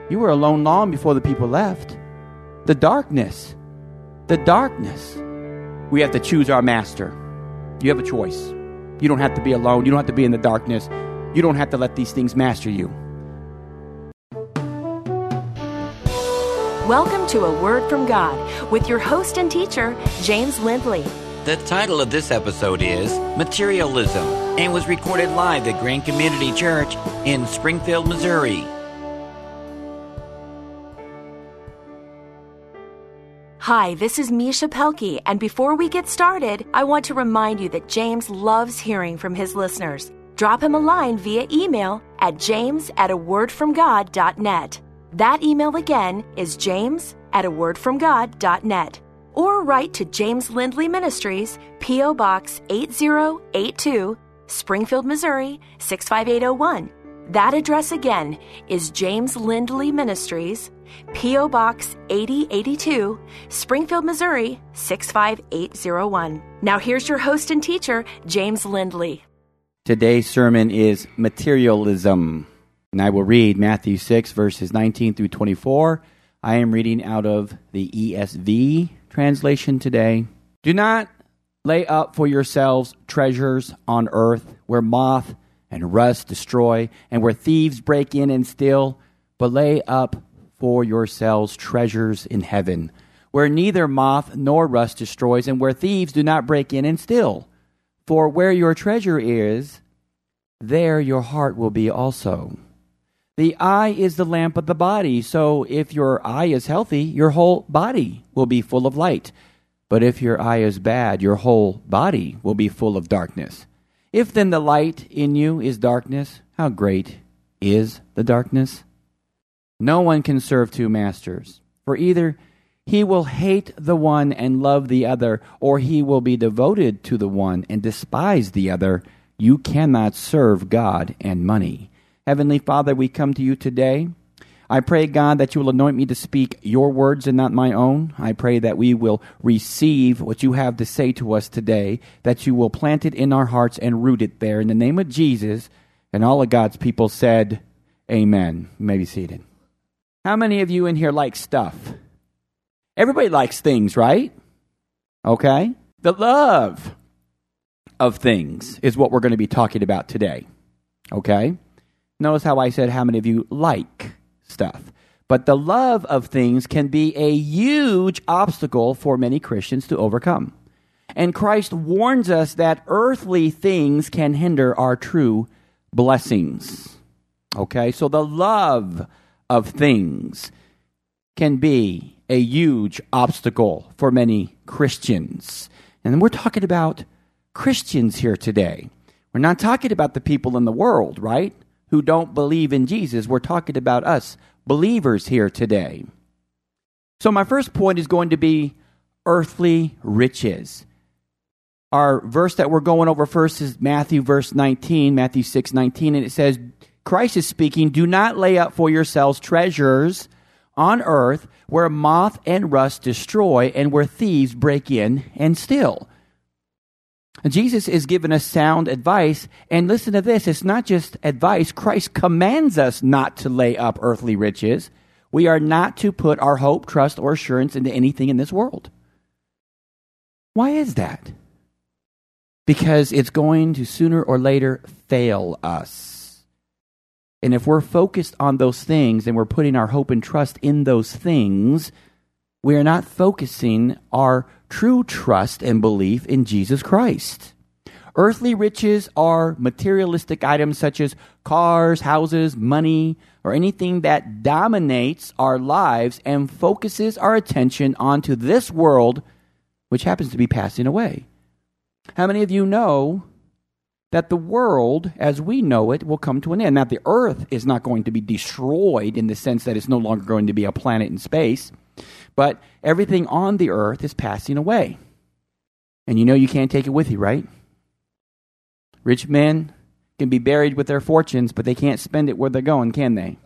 You were alone long before the people left. The darkness. We have to choose our master. You have a choice. You don't have to be alone. You don't have to be in the darkness. You don't have to let these things master you. Welcome to A Word from God with your host and teacher, James Lindley. The title of this episode is Materialism and was recorded live at Grand Community Church in Springfield, Missouri. Hi, this is Misha Pelkey, and before we get started, I want to remind you that James loves hearing from his listeners. Drop him a line via email at james@awordfromgod.net. That email again is james@awordfromgod.net. Or write to James Lindley Ministries, P.O. Box 8082, Springfield, Missouri 65801. That address again is James Lindley Ministries, P.O. Box 8082, Springfield, Missouri 65801. Now here's your host and teacher, James Lindley. Today's sermon is materialism. And I will read Matthew 6, verses 19 through 24. I am reading out of the ESV translation today. Do not lay up for yourselves treasures on earth where moth and rust destroy and where thieves break in and steal, but lay up for yourselves treasures in heaven where neither moth nor rust destroys and where thieves do not break in and steal. For where your treasure is, there your heart will be also. The eye is the lamp of the body, so if your eye is healthy, your whole body will be full of light. But if your eye is bad, your whole body will be full of darkness. If then the light in you is darkness, how great is the darkness? No one can serve two masters, for either he will hate the one and love the other, or he will be devoted to the one and despise the other. You cannot serve God and money. Heavenly Father, we come to you today. I pray, God, that you will anoint me to speak your words and not my own. I pray that we will receive what you have to say to us today, that you will plant it in our hearts and root it there. In the name of Jesus, and all of God's people said, amen. You may be seated. How many of you in here like stuff? Everybody likes things, right? Okay. The love of things is what we're going to be talking about today. Okay? Notice how I said how many of you like stuff. But the love of things can be a huge obstacle for many Christians to overcome. And Christ warns us that earthly things can hinder our true blessings. Okay, so the love of things can be a huge obstacle for many Christians. And we're talking about Christians here today. We're not talking about the people in the world, right? Who don't believe in Jesus. We're talking about us, believers here today. So my first point is going to be earthly riches. Our verse that we're going over first is Matthew 6:19, and it says, Christ is speaking, do not lay up for yourselves treasures on earth where moth and rust destroy and where thieves break in and steal. Jesus is giving us sound advice, and listen to this, it's not just advice. Christ commands us not to lay up earthly riches. We are not to put our hope, trust, or assurance into anything in this world. Why is that? Because it's going to sooner or later fail us. And if we're focused on those things and we're putting our hope and trust in those things, we are not focusing our true trust and belief in Jesus Christ. Earthly riches are materialistic items such as cars, houses, money, or anything that dominates our lives and focuses our attention onto this world, which happens to be passing away. How many of you know that the world, as we know it, will come to an end? Now, the earth is not going to be destroyed in the sense that it's no longer going to be a planet in space, but everything on the earth is passing away. And you know you can't take it with you, right? Rich men can be buried with their fortunes, but they can't spend it where they're going, can they?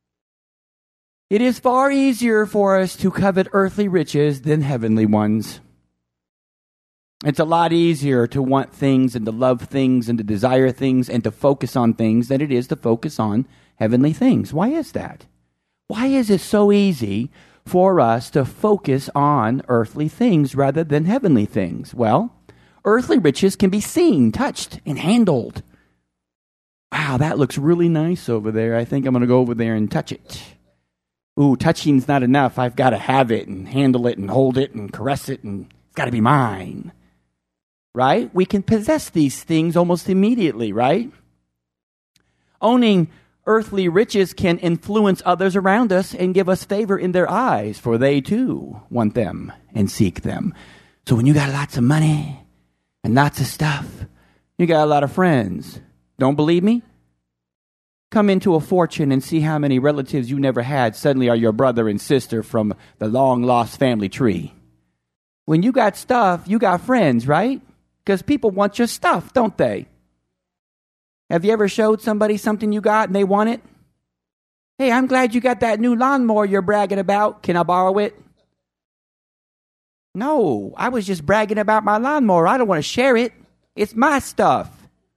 It is far easier for us to covet earthly riches than heavenly ones. It's a lot easier to want things and to love things and to desire things and to focus on things than it is to focus on heavenly things. Why is that? Why is it so easy for us to focus on earthly things rather than heavenly things? Well, earthly riches can be seen, touched, and handled. Wow, that looks really nice over there. I think I'm going to go over there and touch it. Ooh, touching's not enough. I've got to have it and handle it and hold it and caress it, and it's got to be mine. Right? We can possess these things almost immediately, right? Owning earthly riches can influence others around us and give us favor in their eyes, for they too want them and seek them. So when you got lots of money and lots of stuff, you got a lot of friends. Don't believe me? Come into a fortune and see how many relatives you never had suddenly are your brother and sister from the long-lost family tree. When you got stuff, you got friends, right? Because people want your stuff, don't they? Have you ever showed somebody something you got and they want it? Hey, I'm glad you got that new lawnmower you're bragging about. Can I borrow it? No, I was just bragging about my lawnmower. I don't want to share it. It's my stuff.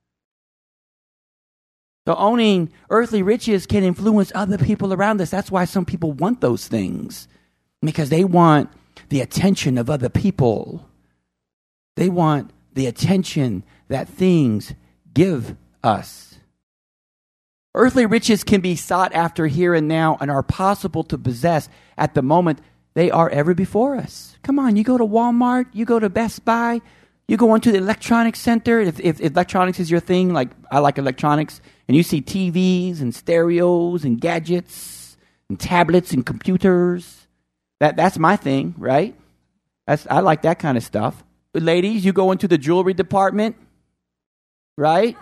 So owning earthly riches can influence other people around us. That's why some people want those things, because they want the attention of other people. They want the attention that things give us. Earthly riches can be sought after here and now and are possible to possess at the moment they are ever before us. Come on, you go to Walmart, you go to Best Buy, you go into the electronics center. If electronics is your thing, like I like electronics, and you see TVs and stereos and gadgets and tablets and computers, that's my thing, right? I like that kind of stuff. Ladies, you go into the jewelry department, right?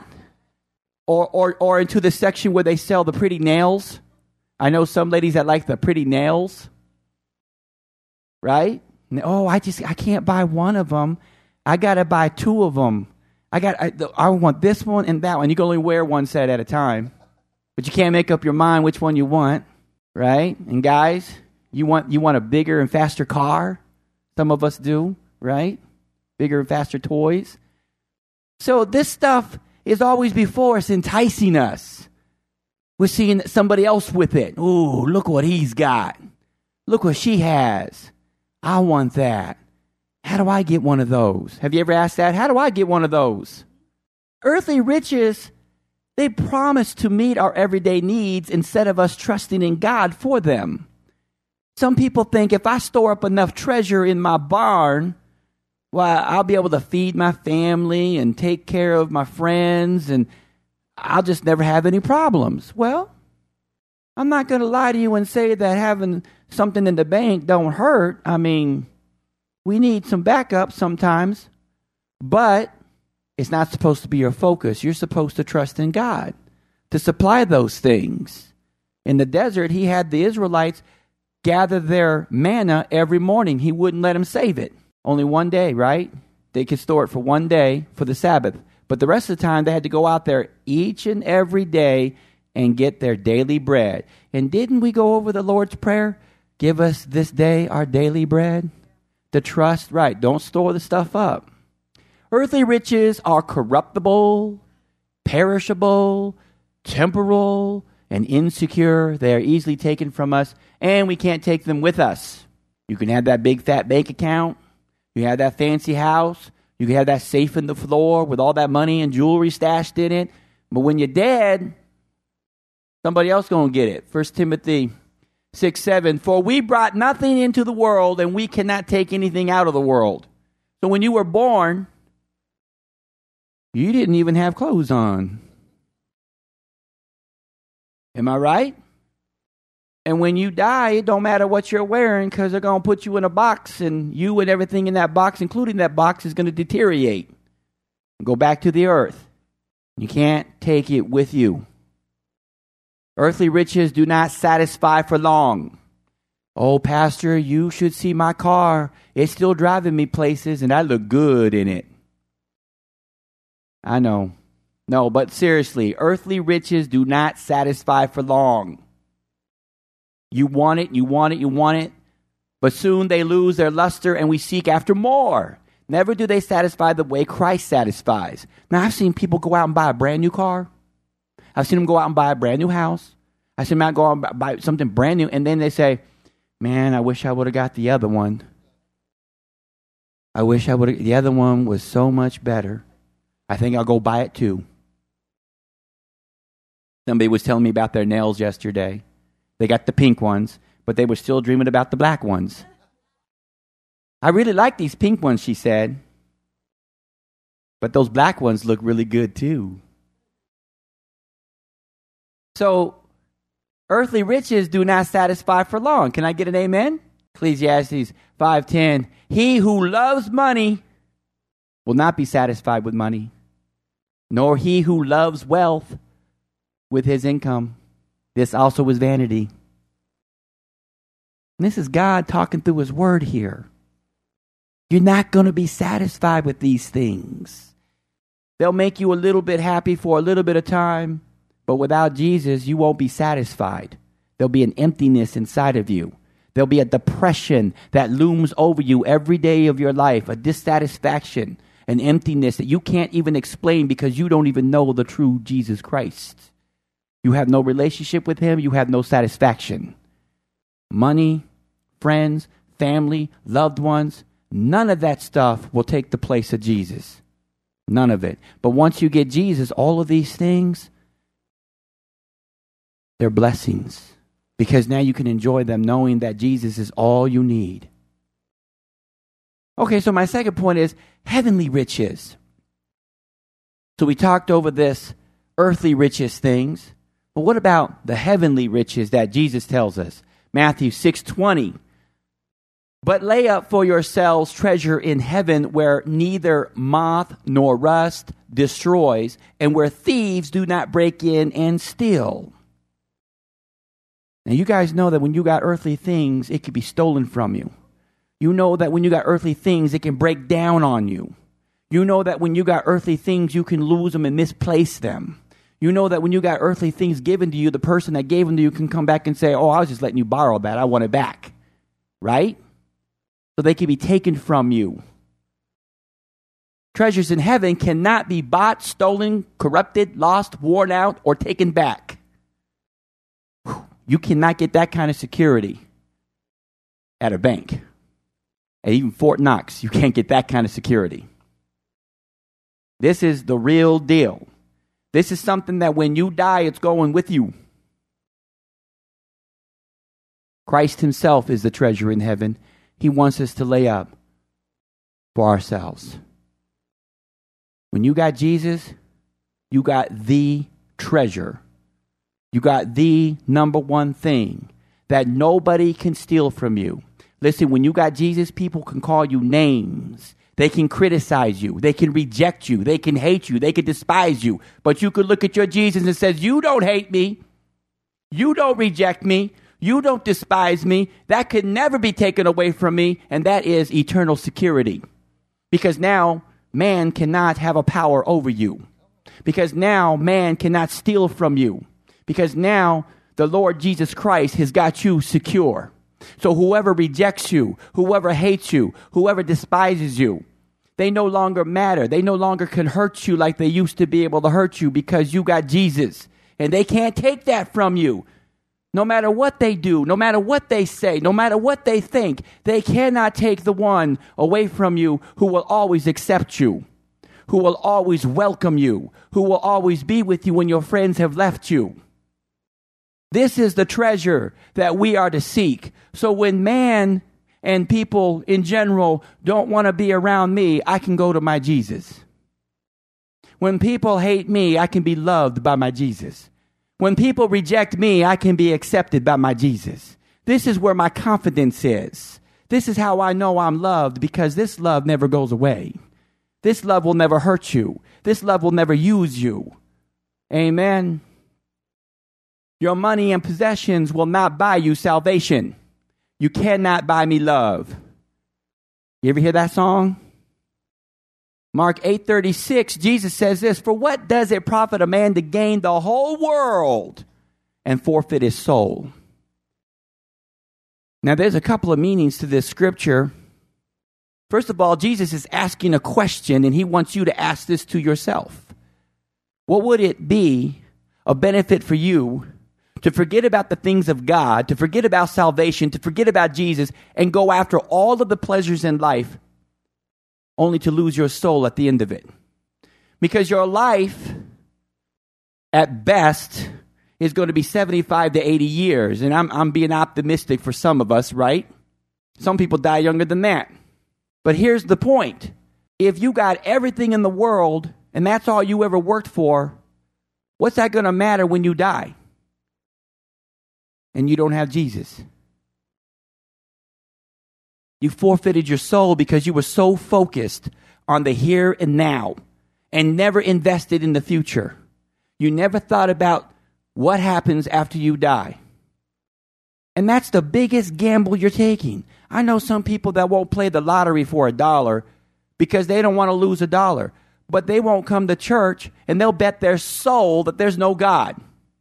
Or into the section where they sell the pretty nails. I know some ladies that like the pretty nails, right? Oh, I can't buy one of them. I got to buy two of them. I want this one and that one. You can only wear one set at a time, but you can't make up your mind which one you want, right? And guys, you want a bigger and faster car. Some of us do, right? Bigger and faster toys. So this stuff is always before us, enticing us. We're seeing somebody else with it. Ooh, look what he's got. Look what she has. I want that. How do I get one of those? Have you ever asked that? How do I get one of those? Earthly riches, they promise to meet our everyday needs instead of us trusting in God for them. Some people think if I store up enough treasure in my barn, well, I'll be able to feed my family and take care of my friends, and I'll just never have any problems. Well, I'm not going to lie to you and say that having something in the bank don't hurt. I mean, we need some backup sometimes, but it's not supposed to be your focus. You're supposed to trust in God to supply those things. In the desert, he had the Israelites gather their manna every morning. He wouldn't let them save it. Only one day, right? They could store it for one day for the Sabbath. But the rest of the time, they had to go out there each and every day and get their daily bread. And didn't we go over the Lord's Prayer? Give us this day our daily bread. The trust, right? Don't store the stuff up. Earthly riches are corruptible, perishable, temporal, and insecure. They are easily taken from us, and we can't take them with us. You can have that big fat bank account. You have that fancy house. You can have that safe in the floor with all that money and jewelry stashed in it. But when you're dead, somebody else going to get it. 1 Timothy 6:7. For we brought nothing into the world, and we cannot take anything out of the world. So when you were born, you didn't even have clothes on. Am I right? And when you die, it don't matter what you're wearing, because they're going to put you in a box, and you and everything in that box, including that box, is going to deteriorate and go back to the earth. You can't take it with you. Earthly riches do not satisfy for long. Oh, Pastor, you should see my car. It's still driving me places, and I look good in it. I know. No, but seriously, earthly riches do not satisfy for long. You want it, you want it, you want it, but soon they lose their luster and we seek after more. Never do they satisfy the way Christ satisfies. Now, I've seen people go out and buy a brand new car. I've seen them go out and buy a brand new house. I said, man, go and buy something brand new. And then they say, man, I wish I would have got the other one. I wish I would have. The other one was so much better. I think I'll go buy it too. Somebody was telling me about their nails yesterday. They got the pink ones, but they were still dreaming about the black ones. I really like these pink ones, she said. But those black ones look really good too. So, earthly riches do not satisfy for long. Can I get an amen? Ecclesiastes 5:10. He who loves money will not be satisfied with money, nor he who loves wealth with his income. This also is vanity. And this is God talking through his word here. You're not going to be satisfied with these things. They'll make you a little bit happy for a little bit of time, but without Jesus, you won't be satisfied. There'll be an emptiness inside of you. There'll be a depression that looms over you every day of your life, a dissatisfaction, an emptiness that you can't even explain because you don't even know the true Jesus Christ. You have no relationship with him. You have no satisfaction. Money, friends, family, loved ones, none of that stuff will take the place of Jesus. None of it. But once you get Jesus, all of these things, they're blessings. Because now you can enjoy them knowing that Jesus is all you need. Okay, so my second point is heavenly riches. So we talked over this earthly riches things. But what about the heavenly riches that Jesus tells us? Matthew 6:20. But lay up for yourselves treasure in heaven where neither moth nor rust destroys and where thieves do not break in and steal. Now, you guys know that when you got earthly things, it can be stolen from you. You know that when you got earthly things, it can break down on you. You know that when you got earthly things, you can lose them and misplace them. You know that when you got earthly things given to you, the person that gave them to you can come back and say, oh, I was just letting you borrow that. I want it back. Right? So they can be taken from you. Treasures in heaven cannot be bought, stolen, corrupted, lost, worn out, or taken back. You cannot get that kind of security at a bank. And even Fort Knox, you can't get that kind of security. This is the real deal. This is something that when you die, it's going with you. Christ himself is the treasure in heaven. He wants us to lay up for ourselves. When you got Jesus, you got the treasure. You got the number one thing that nobody can steal from you. Listen, when you got Jesus, people can call you names. They can criticize you. They can reject you. They can hate you. They can despise you. But you could look at your Jesus and say, you don't hate me. You don't reject me. You don't despise me. That could never be taken away from me. And that is eternal security. Because now man cannot have a power over you. Because now man cannot steal from you. Because now the Lord Jesus Christ has got you secure. So whoever rejects you, whoever hates you, whoever despises you, they no longer matter. They no longer can hurt you like they used to be able to hurt you because you got Jesus. And they can't take that from you. No matter what they do, no matter what they say, no matter what they think, they cannot take the one away from you who will always accept you, who will always welcome you, who will always be with you when your friends have left you. This is the treasure that we are to seek. So when man and people in general don't want to be around me, I can go to my Jesus. When people hate me, I can be loved by my Jesus. When people reject me, I can be accepted by my Jesus. This is where my confidence is. This is how I know I'm loved, because this love never goes away. This love will never hurt you. This love will never use you. Amen. Your money and possessions will not buy you salvation. You cannot buy me love. You ever hear that song? Mark 8:36, Jesus says this, for what does it profit a man to gain the whole world and forfeit his soul? Now, there's a couple of meanings to this scripture. First of all, Jesus is asking a question, and he wants you to ask this to yourself. What would it be a benefit for you to forget about the things of God, to forget about salvation, to forget about Jesus, and go after all of the pleasures in life, only to lose your soul at the end of it. Because your life, at best, is going to be 75 to 80 years. And I'm being optimistic for some of us, right? Some people die younger than that. But here's the point. If you got everything in the world, and that's all you ever worked for, what's that going to matter when you die? And you don't have Jesus. You forfeited your soul because you were so focused on the here and now and never invested in the future. You never thought about what happens after you die. And that's the biggest gamble you're taking. I know some people that won't play the lottery for $1 because they don't want to lose $1. But they won't come to church and they'll bet their soul that there's no God.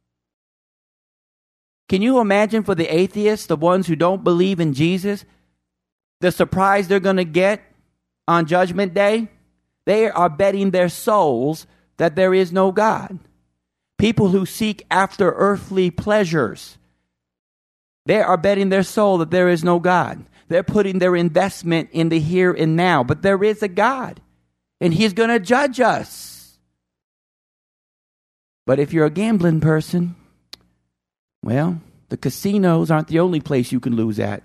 Can you imagine for the atheists, the ones who don't believe in Jesus, the surprise they're going to get on Judgment Day? They are betting their souls that there is no God. People who seek after earthly pleasures, they are betting their soul that there is no God. They're putting their investment in the here and now. But there is a God, and He's going to judge us. But if you're a gambling person, well, the casinos aren't the only place you can lose at.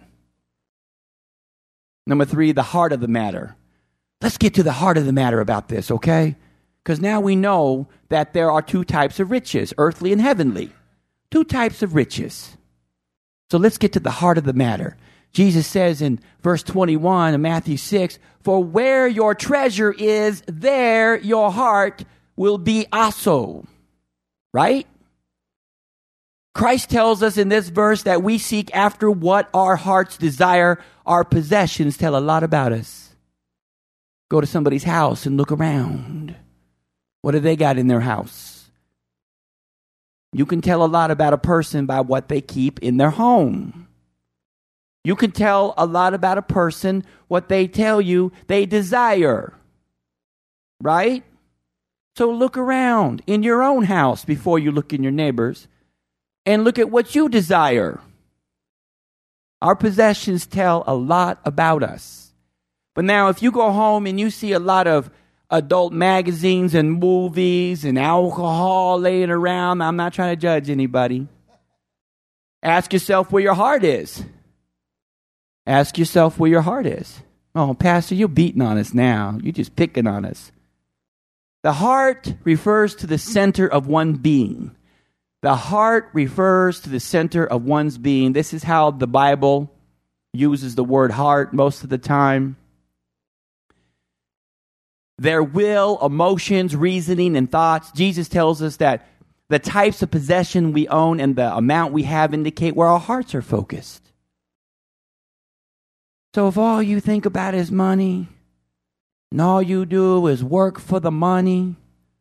Number 3, the heart of the matter. Let's get to the heart of the matter about this, okay? Because now we know that there are 2 types of riches, earthly and heavenly. 2 types of riches. So let's get to the heart of the matter. Jesus says in verse 21 of Matthew 6, "For where your treasure is, there your heart will be also." Right? Christ tells us in this verse that we seek after what our hearts desire. Our possessions tell a lot about us. Go to somebody's house and look around. What do they got in their house? You can tell a lot about a person by what they keep in their home. You can tell a lot about a person what they tell you they desire. Right? So look around in your own house before you look in your neighbor's. And look at what you desire. Our possessions tell a lot about us. But now if you go home and you see a lot of adult magazines and movies and alcohol laying around, I'm not trying to judge anybody. Ask yourself where your heart is. Ask yourself where your heart is. Oh, Pastor, you're beating on us now. You're just picking on us. The heart refers to the center of one being. The heart refers to the center of one's being. This is how the Bible uses the word heart most of the time. Their will, emotions, reasoning, and thoughts. Jesus tells us that the types of possession we own and the amount we have indicate where our hearts are focused. So if all you think about is money, and all you do is work for the money,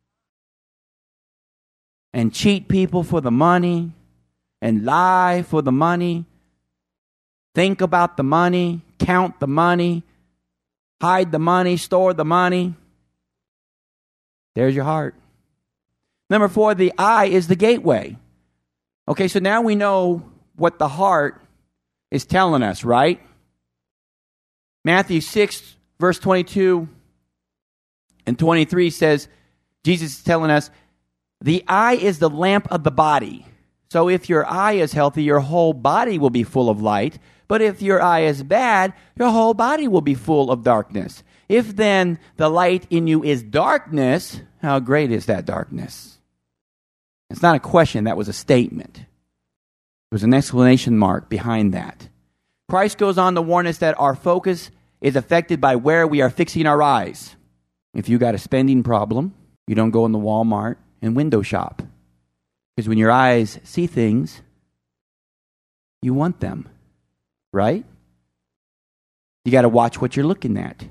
and cheat people for the money, and lie for the money, think about the money, count the money, hide the money, store the money, there's your heart. Number 4, the eye is the gateway. Okay, so now we know what the heart is telling us, right? Matthew 6, verse 22 and 23 says, Jesus is telling us, the eye is the lamp of the body. So if your eye is healthy, your whole body will be full of light. But if your eye is bad, your whole body will be full of darkness. If then the light in you is darkness, how great is that darkness? It's not a question, that was a statement. There was an exclamation mark behind that. Christ goes on to warn us that our focus is affected by where we are fixing our eyes. If you got a spending problem, you don't go in the Walmart and window shop. Because when your eyes see things, you want them, right? You got to watch what you're looking at.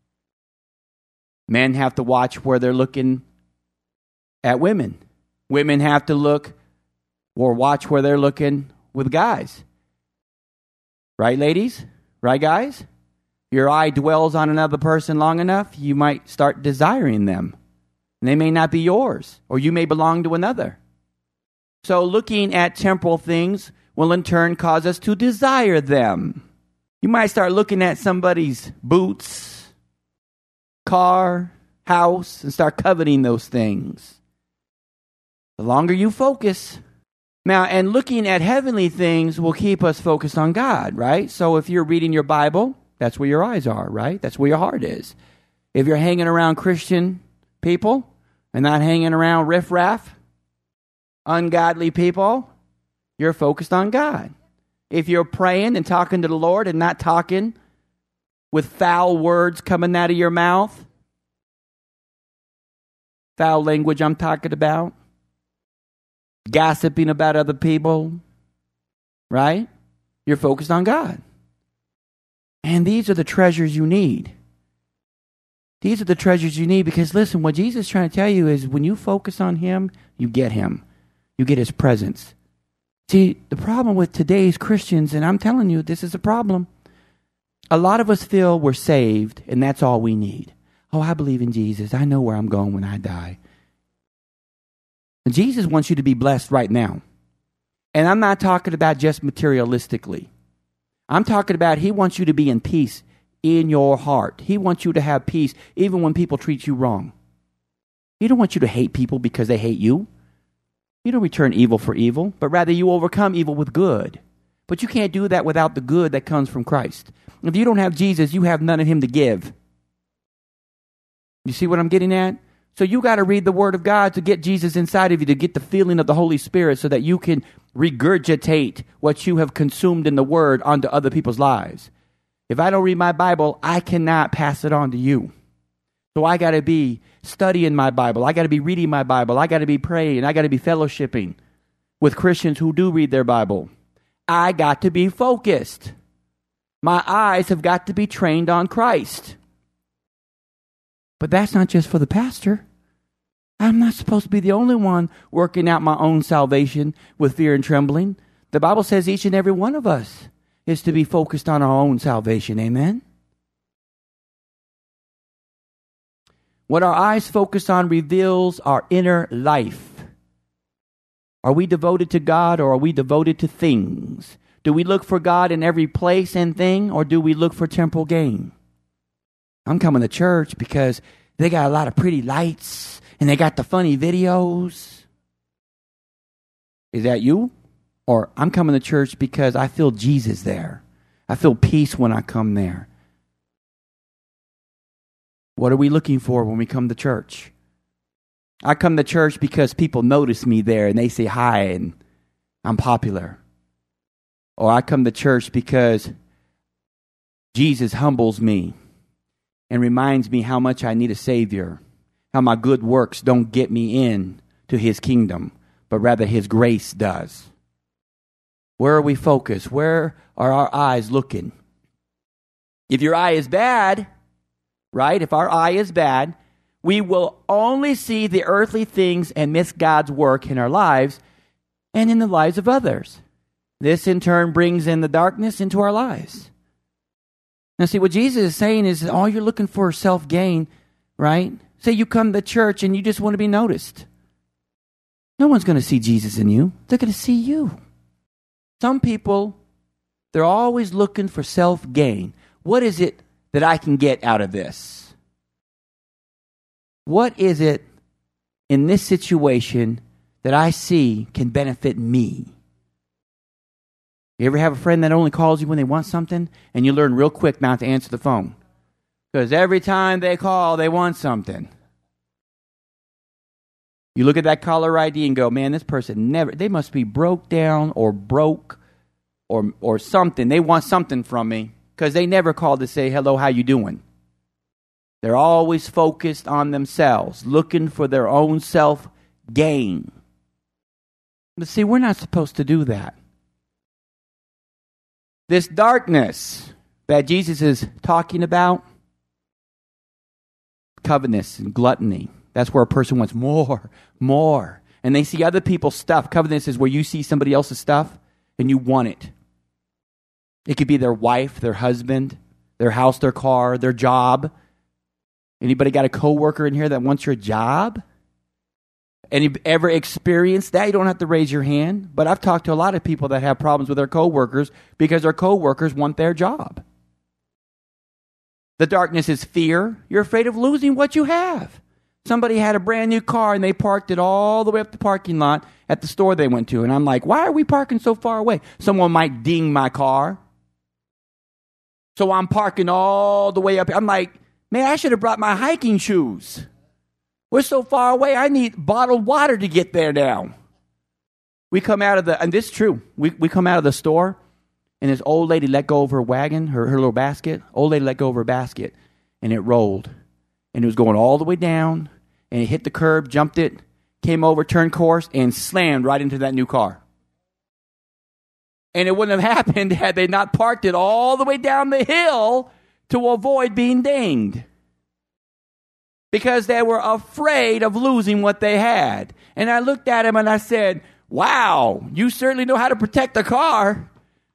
Men have to watch where they're looking at women. Women have to look or watch where they're looking with guys. Right, ladies? Right, guys? Your eye dwells on another person long enough, you might start desiring them. And they may not be yours, or you may belong to another. So looking at temporal things will in turn cause us to desire them. You might start looking at somebody's boots, car, house, and start coveting those things. The longer you focus. Now, and looking at heavenly things will keep us focused on God, right? So if you're reading your Bible, that's where your eyes are, right? That's where your heart is. If you're hanging around Christian people and not hanging around riffraff, ungodly people, you're focused on God. If you're praying and talking to the Lord and not talking with foul words coming out of your mouth, foul language I'm talking about, gossiping about other people, right? You're focused on God. And these are the treasures you need. These are the treasures you need because, listen, what Jesus is trying to tell you is when you focus on Him, you get Him. You get His presence. See, the problem with today's Christians, and I'm telling you, this is a problem. A lot of us feel we're saved, and that's all we need. Oh, I believe in Jesus. I know where I'm going when I die. And Jesus wants you to be blessed right now. And I'm not talking about just materialistically. I'm talking about He wants you to be in peace in your heart. He wants you to have peace even when people treat you wrong. He don't want you to hate people because they hate you. You don't return evil for evil, but rather you overcome evil with good. But you can't do that without the good that comes from Christ. If you don't have Jesus, you have none of Him to give. You see what I'm getting at? So you got to read the Word of God to get Jesus inside of you, to get the feeling of the Holy Spirit so that you can regurgitate what you have consumed in the Word onto other people's lives. If I don't read my Bible, I cannot pass it on to you. So I got to be studying my Bible. I got to be reading my Bible. I got to be praying. I got to be fellowshipping with Christians who do read their Bible. I got to be focused. My eyes have got to be trained on Christ. But that's not just for the pastor. I'm not supposed to be the only one working out my own salvation with fear and trembling. The Bible says each and every one of us is to be focused on our own salvation. Amen? What our eyes focus on reveals our inner life. Are we devoted to God or are we devoted to things? Do we look for God in every place and thing or do we look for temporal gain? I'm coming to church because they got a lot of pretty lights and they got the funny videos. Is that you? Or I'm coming to church because I feel Jesus there. I feel peace when I come there. What are we looking for when we come to church? I come to church because people notice me there and they say hi and I'm popular. Or I come to church because Jesus humbles me and reminds me how much I need a Savior, how my good works don't get me in to His kingdom, but rather His grace does. Where are we focused? Where are our eyes looking? If your eye is bad, right? If our eye is bad, we will only see the earthly things and miss God's work in our lives and in the lives of others. This in turn brings in the darkness into our lives. Now see, what Jesus is saying is all you're looking for is self-gain, right? Say you come to church and you just want to be noticed. No one's going to see Jesus in you. They're going to see you. Some people, they're always looking for self-gain. What is it that I can get out of this? What is it in this situation that I see can benefit me? You ever have a friend that only calls you when they want something and you learn real quick not to answer the phone? Because every time they call, they want something. You look at that caller ID and go, man, this person they must be broke down or broke or something. They want something from me because they never call to say, hello, how you doing? They're always focused on themselves, looking for their own self-gain. But see, we're not supposed to do that. This darkness that Jesus is talking about, covetousness and gluttony, that's where a person wants more. And they see other people's stuff. Covetousness is where you see somebody else's stuff and you want it. It could be their wife, their husband, their house, their car, their job. Anybody got a coworker in here that wants your job? Any ever experienced that? You don't have to raise your hand. But I've talked to a lot of people that have problems with their coworkers because their coworkers want their job. The darkness is fear. You're afraid of losing what you have. Somebody had a brand new car and they parked it all the way up the parking lot at the store they went to. And I'm like, why are we parking so far away? Someone might ding my car. So I'm parking all the way up. I'm like, man, I should have brought my hiking shoes. We're so far away, I need bottled water to get there now. We come out of the, and this is true, we come out of the store, and this old lady let go of her wagon, her little basket. Old lady let go of her basket, and it rolled. And it was going all the way down, and it hit the curb, jumped it, came over, turned course, and slammed right into that new car. And it wouldn't have happened had they not parked it all the way down the hill to avoid being dinged. Because they were afraid of losing what they had. And I looked at him and I said, wow, you certainly know how to protect the car.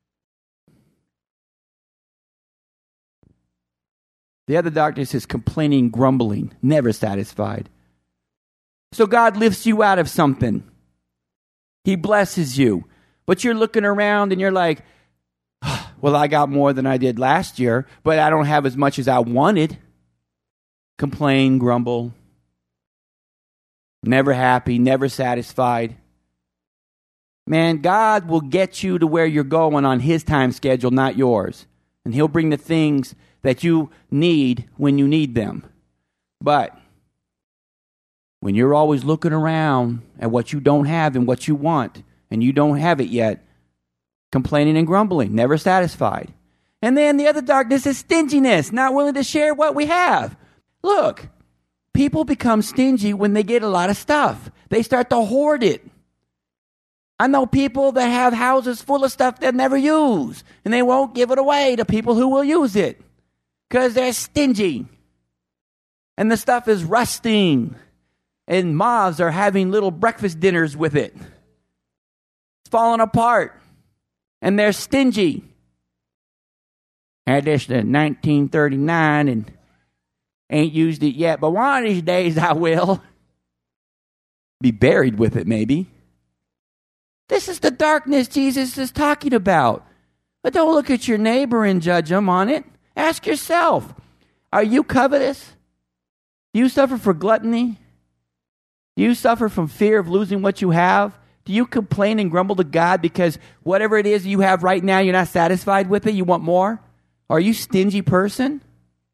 The other darkness is complaining, grumbling, never satisfied. So God lifts you out of something. He blesses you. But you're looking around and you're like, well, I got more than I did last year, but I don't have as much as I wanted. Complain, grumble, never happy, never satisfied. Man, God will get you to where you're going on His time schedule, not yours. And He'll bring the things that you need when you need them. But when you're always looking around at what you don't have and what you want, and you don't have it yet, complaining and grumbling, never satisfied. And then the other darkness is stinginess, not willing to share what we have. Look, people become stingy when they get a lot of stuff. They start to hoard it. I know people that have houses full of stuff they'll never use, and they won't give it away to people who will use it because they're stingy. And the stuff is rusting, and moths are having little breakfast dinners with it. It's falling apart, and they're stingy. Had this in 1939, and ain't used it yet, but one of these days I will. Be buried with it, maybe. This is the darkness Jesus is talking about. But don't look at your neighbor and judge him on it. Ask yourself, are you covetous? Do you suffer from gluttony? Do you suffer from fear of losing what you have? Do you complain and grumble to God because whatever it is you have right now, you're not satisfied with it? You want more? Are you a stingy person?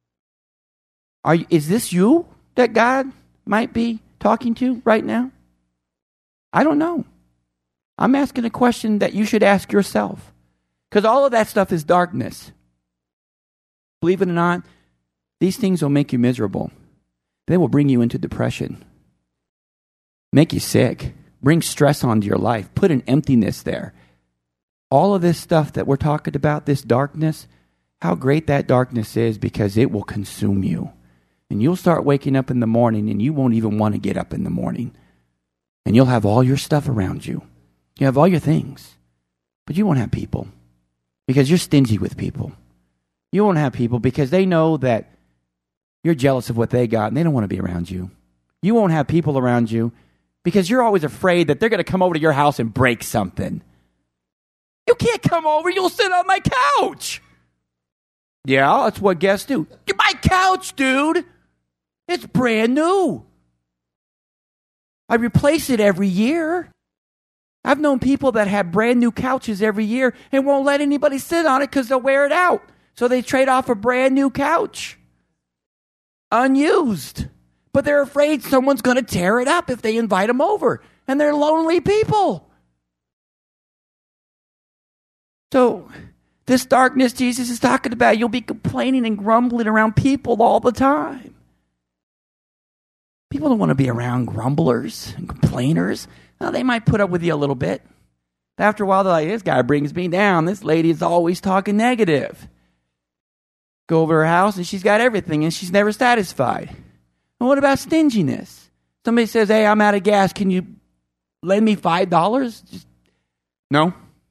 Is this you that God might be talking to right now? I don't know. I'm asking a question that you should ask yourself. Because all of that stuff is darkness. Believe it or not, these things will make you miserable. They will bring you into depression. Make you sick. Bring stress onto your life. Put an emptiness there. All of this stuff that we're talking about, this darkness, how great that darkness is because it will consume you. And you'll start waking up in the morning and you won't even want to get up in the morning. And you'll have all your stuff around you. You have all your things. But you won't have people. Because you're stingy with people. You won't have people because they know that you're jealous of what they got and they don't want to be around you. You won't have people around you because you're always afraid that they're going to come over to your house and break something. You can't come over. You'll sit on my couch. Yeah, that's what guests do. My couch, dude. It's brand new. I replace it every year. I've known people that have brand new couches every year and won't let anybody sit on it because they'll wear it out. So they trade off a brand new couch. Unused. But they're afraid someone's going to tear it up if they invite them over. And they're lonely people. So this darkness Jesus is talking about, you'll be complaining and grumbling around people all the time. People don't want to be around grumblers and complainers. Now, they might put up with you a little bit. After a while, they're like, this guy brings me down. This lady is always talking negative. Go over to her house, and she's got everything, and she's never satisfied. And what about stinginess? Somebody says, hey, I'm out of gas. Can you lend me $5? No.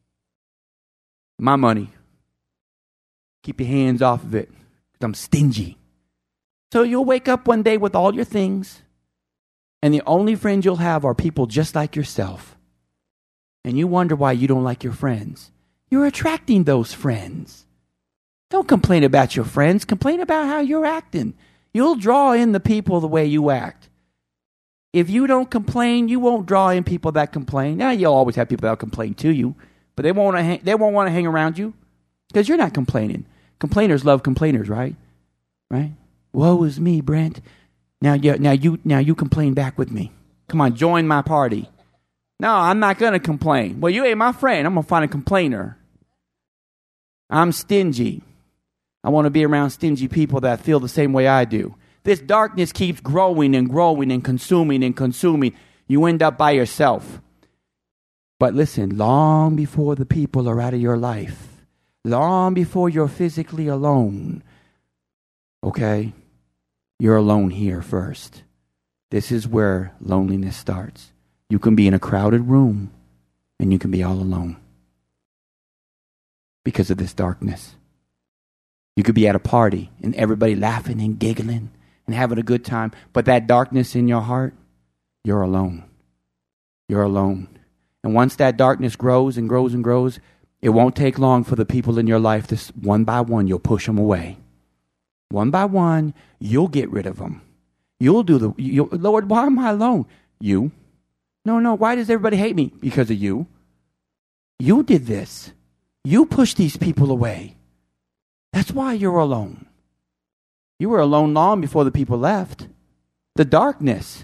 My money. Keep your hands off of it, because I'm stingy. So you'll wake up one day with all your things, And the only friends you'll have are people just like yourself. And you wonder why you don't like your friends. You're attracting those friends. Don't complain about your friends. Complain about how you're acting. You'll draw in the people the way you act. If you don't complain, you won't draw in people that complain. Now, you'll always have people that complain to you, but they won't want to hang around you because you're not complaining. Complainers love complainers, right? Right? Woe is me, Brent. Now you complain back with me. Come on, join my party. No, I'm not going to complain. Well, you ain't my friend. I'm going to find a complainer. I'm stingy. I want to be around stingy people that feel the same way I do. This darkness keeps growing and growing and consuming. You end up by yourself. But listen, long before the people are out of your life, long before you're physically alone, okay, you're alone here first. This is where loneliness starts. You can be in a crowded room and you can be all alone because of this darkness. You could be at a party and everybody laughing and giggling and having a good time, but that darkness in your heart, you're alone. You're alone. And once that darkness grows and grows and grows, it won't take long for the people in your life to, one by one, you'll push them away. One by one, you'll get rid of them. Lord, why am I alone? You. No, why does everybody hate me? Because of you. You did this. You pushed these people away. That's why you're alone. You were alone long before the people left. The darkness.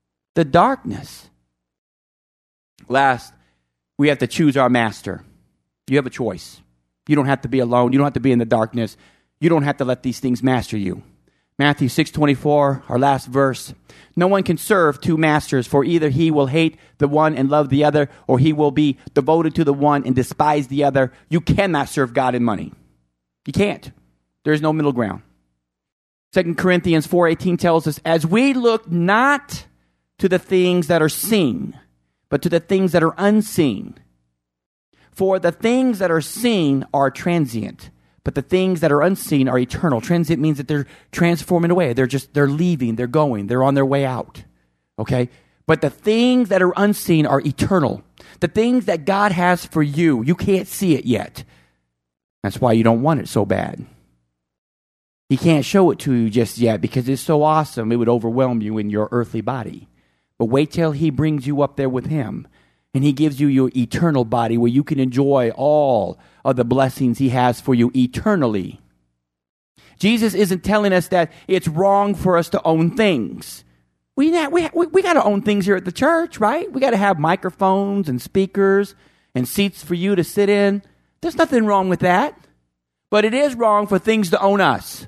Last, we have to choose our master. You have a choice. You don't have to be alone. You don't have to be in the darkness. You don't have to let these things master you. Matthew 6:24, our last verse. No one can serve two masters, for either he will hate the one and love the other, or he will be devoted to the one and despise the other. You cannot serve God and money. You can't. There's no middle ground. 2 Corinthians 4:18 tells us, as we look not to the things that are seen, but to the things that are unseen. For the things that are seen are transient, but the things that are unseen are eternal. Transient means that they're transforming away. They're leaving, they're going, they're on their way out. Okay? But the things that are unseen are eternal. The things that God has for you, you can't see it yet. That's why you don't want it so bad. He can't show it to you just yet because it's so awesome, it would overwhelm you in your earthly body. But wait till he brings you up there with him. And he gives you your eternal body where you can enjoy all of the blessings he has for you eternally. Jesus isn't telling us that it's wrong for us to own things. We got to own things here at the church, right? We got to have microphones and speakers and seats for you to sit in. There's nothing wrong with that. But it is wrong for things to own us.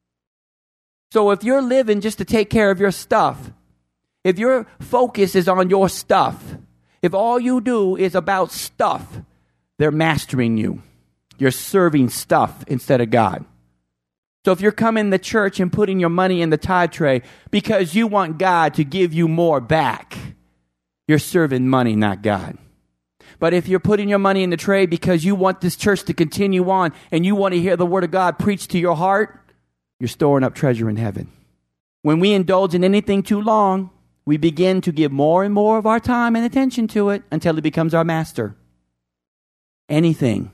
So if you're living just to take care of your stuff, if your focus is on your stuff, if all you do is about stuff, they're mastering you. You're serving stuff instead of God. So if you're coming to church and putting your money in the tithe tray because you want God to give you more back, you're serving money, not God. But if you're putting your money in the tray because you want this church to continue on and you want to hear the word of God preached to your heart, you're storing up treasure in heaven. When we indulge in anything too long, we begin to give more and more of our time and attention to it until it becomes our master. Anything.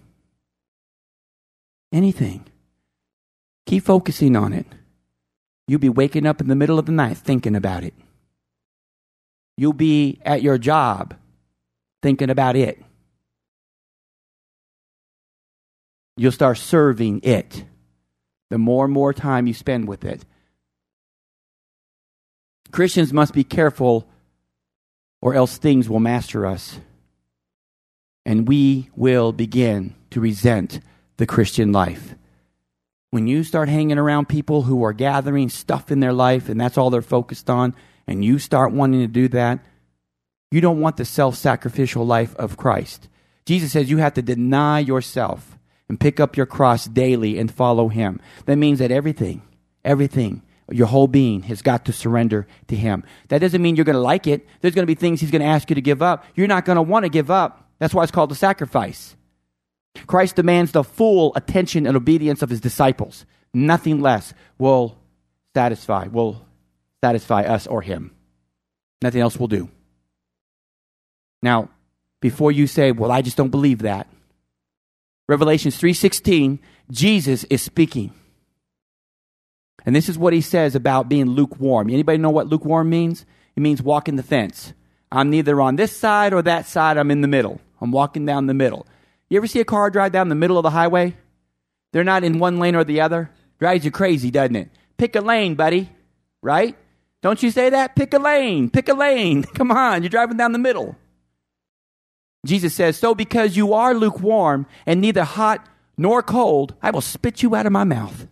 Keep focusing on it. You'll be waking up in the middle of the night thinking about it. You'll be at your job thinking about it. You'll start serving it. The more and more time you spend with it. Christians must be careful or else things will master us. And we will begin to resent the Christian life. When you start hanging around people who are gathering stuff in their life and that's all they're focused on, and you start wanting to do that, you don't want the self-sacrificial life of Christ. Jesus says you have to deny yourself and pick up your cross daily and follow him. That means that everything, your whole being has got to surrender to him. That doesn't mean you're going to like it. There's going to be things he's going to ask you to give up. You're not going to want to give up. That's why it's called a sacrifice. Christ demands the full attention and obedience of his disciples. Nothing less will satisfy us or him. Nothing else will do. Now, before you say, well, I just don't believe that. Revelations 3:16, Jesus is speaking. And this is what he says about being lukewarm. Anybody know what lukewarm means? It means walking the fence. I'm neither on this side or that side. I'm in the middle. I'm walking down the middle. You ever see a car drive down the middle of the highway? They're not in one lane or the other. Drives you crazy, doesn't it? Pick a lane, buddy. Right? Don't you say that? Pick a lane. Pick a lane. Come on. You're driving down the middle. Jesus says, so because you are lukewarm and neither hot nor cold, I will spit you out of my mouth.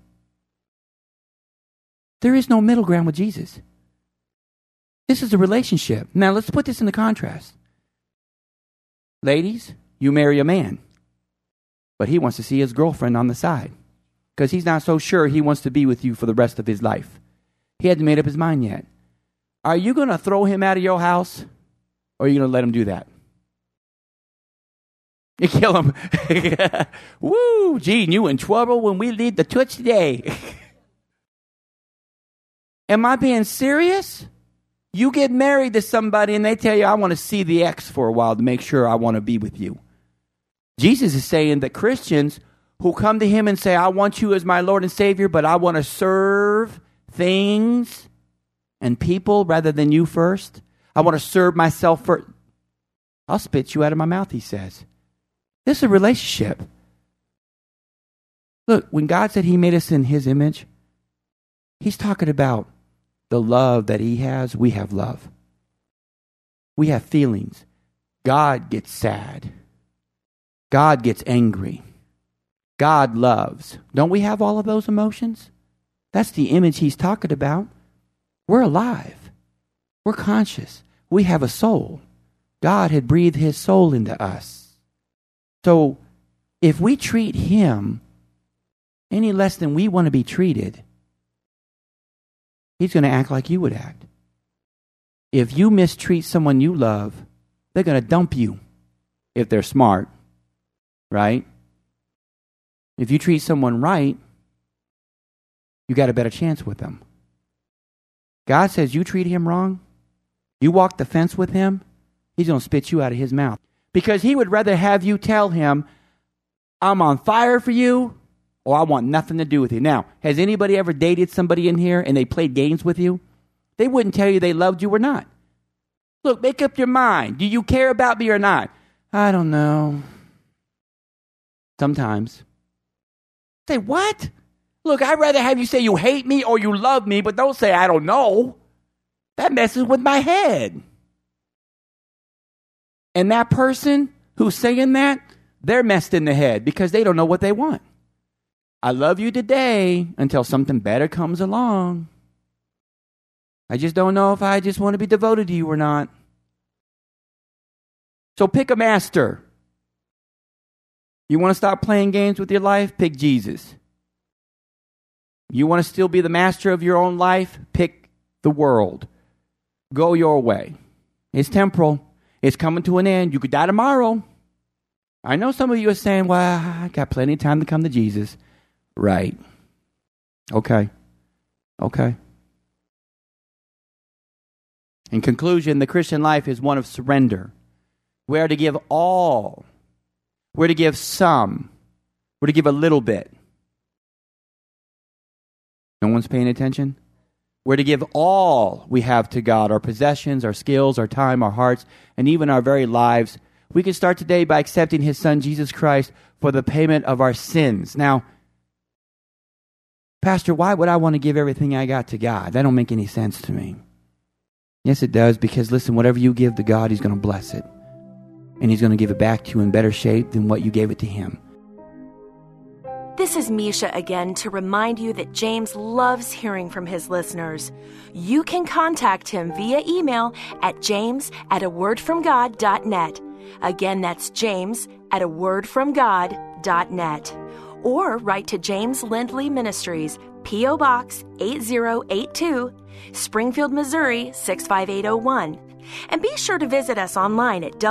There is no middle ground with Jesus. This is a relationship. Now, let's put this in the contrast. Ladies, you marry a man, but he wants to see his girlfriend on the side because he's not so sure he wants to be with you for the rest of his life. He hasn't made up his mind yet. Are you going to throw him out of your house, or are you going to let him do that? You kill him. Woo, Gene, you in trouble when we leave the church today. Am I being serious? You get married to somebody and they tell you, I want to see the ex for a while to make sure I want to be with you. Jesus is saying that Christians who come to him and say, I want you as my Lord and Savior, but I want to serve things and people rather than you first. I want to serve myself first. I'll spit you out of my mouth, he says. This is a relationship. Look, when God said he made us in his image, he's talking about the love that he has. We have love. We have feelings. God gets sad. God gets angry. God loves. Don't we have all of those emotions? That's the image he's talking about. We're alive. We're conscious. We have a soul. God had breathed his soul into us. So if we treat him any less than we want to be treated, he's going to act like you would act. If you mistreat someone you love, they're going to dump you if they're smart, right? If you treat someone right, you got a better chance with them. God says you treat him wrong, you walk the fence with him, he's going to spit you out of his mouth. Because he would rather have you tell him, I'm on fire for you, or I want nothing to do with you. Now, has anybody ever dated somebody in here and they played games with you? They wouldn't tell you they loved you or not. Look, make up your mind. Do you care about me or not? I don't know. Sometimes. Say, what? Look, I'd rather have you say you hate me or you love me, but don't say I don't know. That messes with my head. And that person who's saying that, they're messed in the head because they don't know what they want. I love you today until something better comes along. I just don't know if I just want to be devoted to you or not. So pick a master. You want to stop playing games with your life? Pick Jesus. You want to still be the master of your own life? Pick the world. Go your way. It's temporal. It's coming to an end. You could die tomorrow. I know some of you are saying, well, I got plenty of time to come to Jesus. Right. Okay. In conclusion, the Christian life is one of surrender. We are to give all. We're to give some. We're to give a little bit. No one's paying attention? We're to give all we have to God, our possessions, our skills, our time, our hearts, and even our very lives. We can start today by accepting his son, Jesus Christ, for the payment of our sins. Now, Pastor, why would I want to give everything I got to God? That don't make any sense to me. Yes, it does, because listen, whatever you give to God, he's going to bless it. And he's going to give it back to you in better shape than what you gave it to him. This is Misha again to remind you that James loves hearing from his listeners. You can contact him via email at james@awordfromgod.net. Again, that's james@awordfromgod.net. Or write to James Lindley Ministries, P.O. Box 8082, Springfield, Missouri 65801. And be sure to visit us online at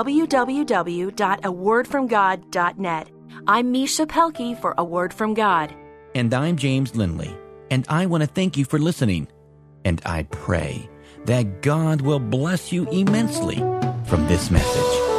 www.awordfromgod.net. I'm Misha Pelkey for A Word From God. And I'm James Lindley, and I want to thank you for listening. And I pray that God will bless you immensely from this message.